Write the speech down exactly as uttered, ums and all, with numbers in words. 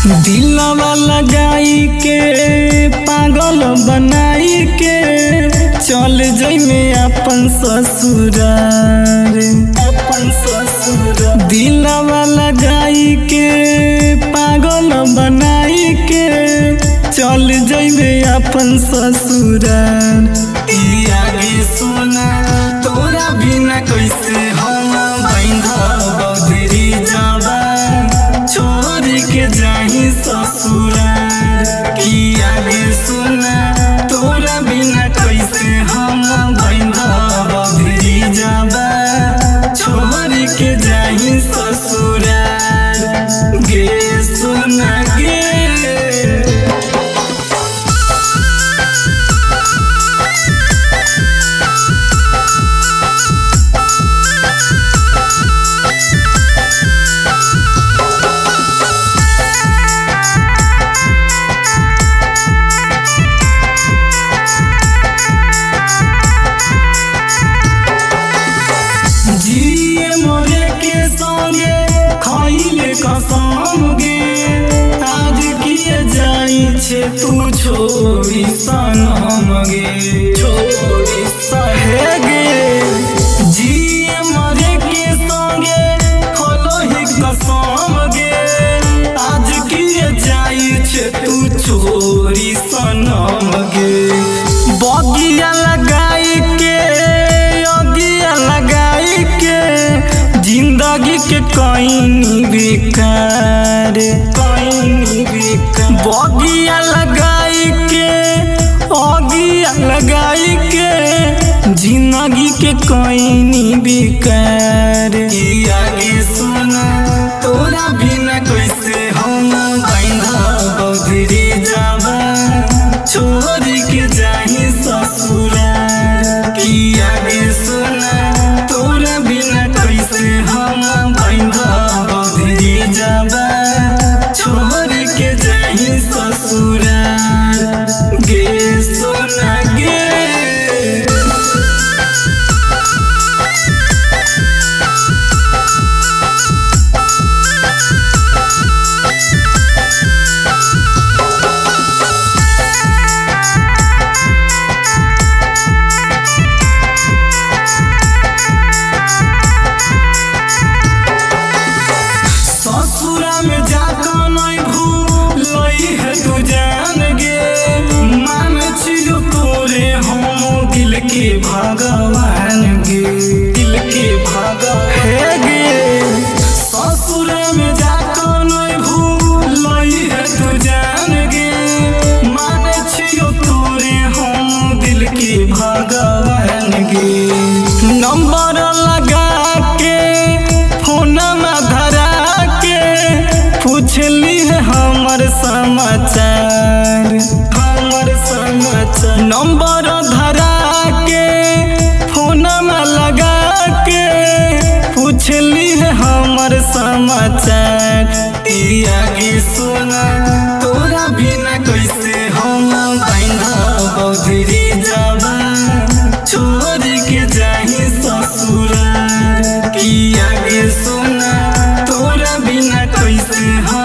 दिलवा लगाई के पागल बनाई के चल जइमे अपन ससुरार अपन ससुरार। दिलवा लगाई के पागल बनाई के चल जइमे अपन ससुरार। आगे सोना तोरा बिना कैसे हम बंधरी जाबा छोड़ के जाही ससुरार। की आगे सोना तोरा बिना कैसे हम बंधरी जाबा छोड़ के जाही ससुरार। गे सोना गे जिए मोरे के संगे खइले कसम गे आज किए जाई छे तू छोड़ी सनम गे छोड़ी सहे गे। जिए मोरे के संगे खइले कसम गे आज किए जाई छे तू छोड़ी सनम गे। बगिया लगाई के जिंदगी के कहीं बेकार कहीं बेकार। बगिया लगाई के अगिया लगाई के जिंदगी के कहीं बेकार। आगे सोना तोरा बिना कैसे हम बंधरी जाबा छोड़ के जाही ससुरार। की आगे सोना तोरा बिना कैसे हम बंधरी जाबा छोड़ के जाही ससुरार। गे सोना गे ससुरा में जाकर नहीं भूलई है तू जान गे मान छिलो तोरे हम दिल के भगवान गे दिल के भगवान है गे। ससुरा में जाकर नहीं भूलई है तू जान गे मान छिलो तोरे हम दिल के भगवान गे। नंबर लगा के फोन में धरा पूछली है हमर समाचार हमर समाचार। नंबर धरा के फोन में लगा के पूछली है हमर समाचार। आगे सोना तोरा बिना कैसे हम बंधरी जाबा छोड़ के जाही ससुरार। की आगे सोना तोरा बिना कैसे हम